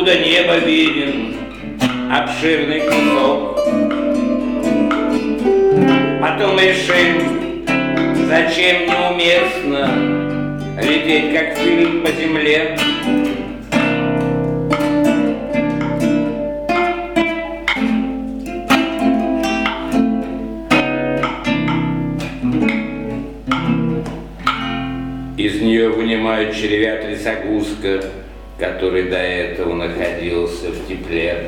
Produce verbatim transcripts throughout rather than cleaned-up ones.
откуда небо виден, обширный кусок. Потом решим, зачем неуместно лететь, как фильм, по земле. Из нее вынимают червя трясогузка, который до этого находился в тепле.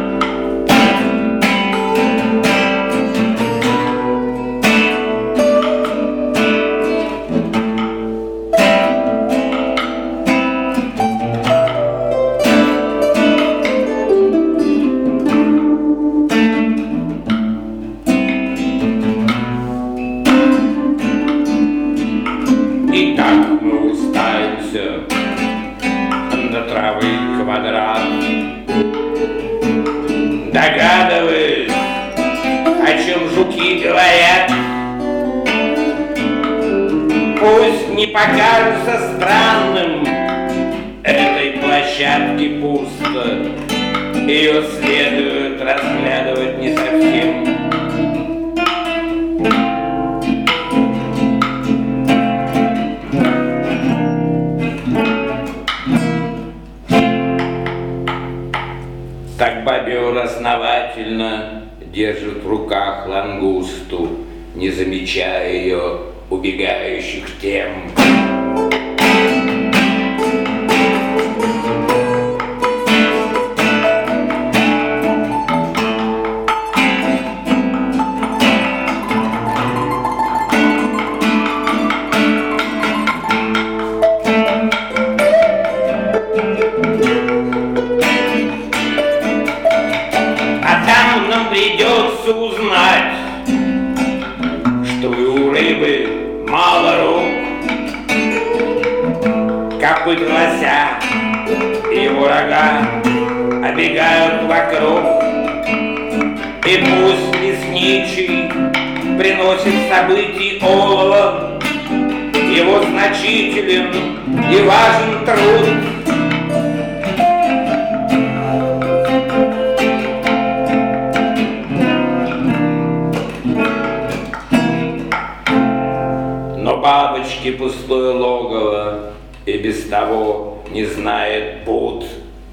И так мы уставимся на травы квадрат, догадываясь, о чем жуки говорят. Пусть не покажется странным этой площадке пусто, ее следует разглядывать не совсем. Так бобер основательно держит в руках лангусту, не замечая ее убегающих тем. Нам придется узнать, что и у рыбы мало рук, копыт лося и его рога обегают вокруг. И пусть лесничий приносит событий олово, его значителен и важен труд. Но бабочки пустое логово и без того не знает пут.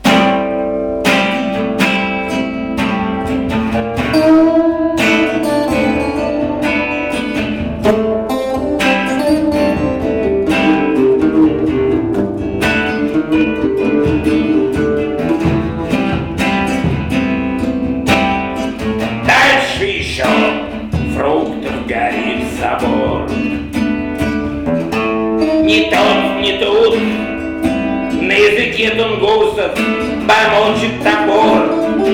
Дальше еще фруктов горит собор. Ни тут, ни тут, на языке тунгусов бормочет топор.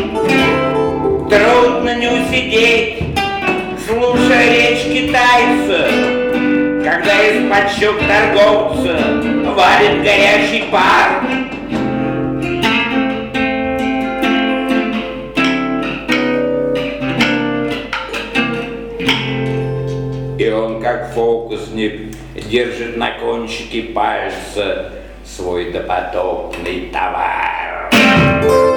Трудно не усидеть, слушая речь китайца, когда из-под щек торговца валит горячий пар. И он, как фокусник, держит на кончике пальца свой допотопный товар.